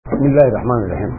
بسم الله الرحمن الرحيم.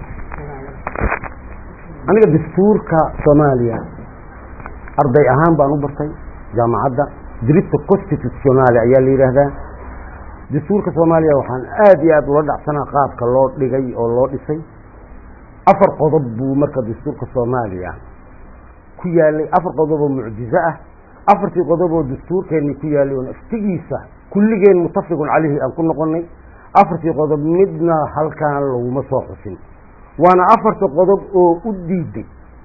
أنا دستور كصوماليا أرضي أهم بانوبرتي جامعة درست كونستيتيوشنال عيالي هذا دستور كصوماليا وحن آدي وضع سنة قاب كاللوت لجي أو اللوت لسي أفر قضب مركز دستور كصوماليا كيالي أفر قضب معجزة أفر قضب دستور كان كيالي ونفتجيسه كل جين متفق عليه أن كنا قلنا أفرت قضب مدنا هل كان له مساقسين وأنا أفرت قضب أديدي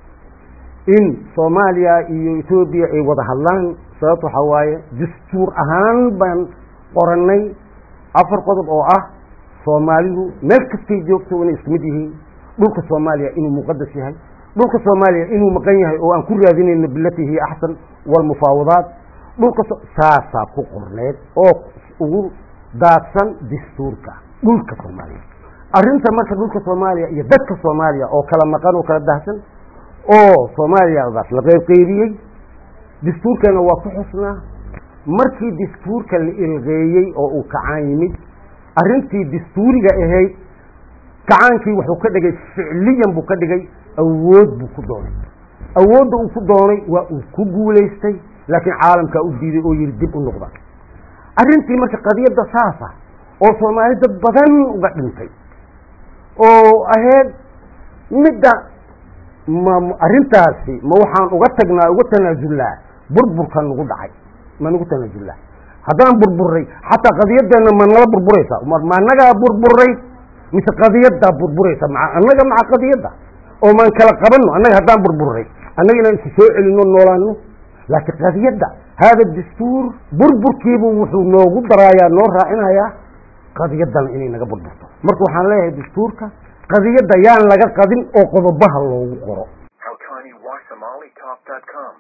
إن صوماليا إثيوبيا وضح الله سيطو حواي دستور أهان بان قرني أفر قضب صوماليه مركز في جوكتو وإن اسمده ملك صوماليا إنه مقدس هاي ملك صوماليا إنه مقنيه وأن كل هذين إن بالتي هي أحسن والمفاوضات ملك ساسا كقرنيت أو daadsan dastuurka dhulka Soomaaliya arinta marka dhulka Soomaaliya iyo dadka Soomaaliya oo kala maqan oo kala daahsan oo Soomaaliya la qeybiyay dastuurkana waa ku xusnaa markii dastuurka la ilqeeyay oo uu kacaan yimid arintii dastuuriga ahayd kacaankii wuxuu ka dhigay ficliyan buu ka dhigay awood buu ku doonay awoodda uu ku doonay waa uu ku guuleystay laakiin caalamka u diiday oo yiri dib u noqda arintii marka qadiyada saasa oo Soomaali dad badan uga dhintay oo ahayd midda ma arintaasi ma waxaan uga tagnaa uga tanaasulaa burburkan ugu dhacay ma ugu tanaasulaa hadaan burburay hatta qadiyadana ma nala burburaysa ma naga burburay mise qadiyada burburaysa ma anaga ma qadiyada oo man kala qabanno anaga hadaan burburay anaga inaan soo celino noolaano laakiin qadiyada هذا الدستور بربر كيبو وحو نوغو درايا نور راعنايا قضية إني نغا بربرتو مركو حان ليه دستور قضية يان لغا قدين او قضبها اللو قرو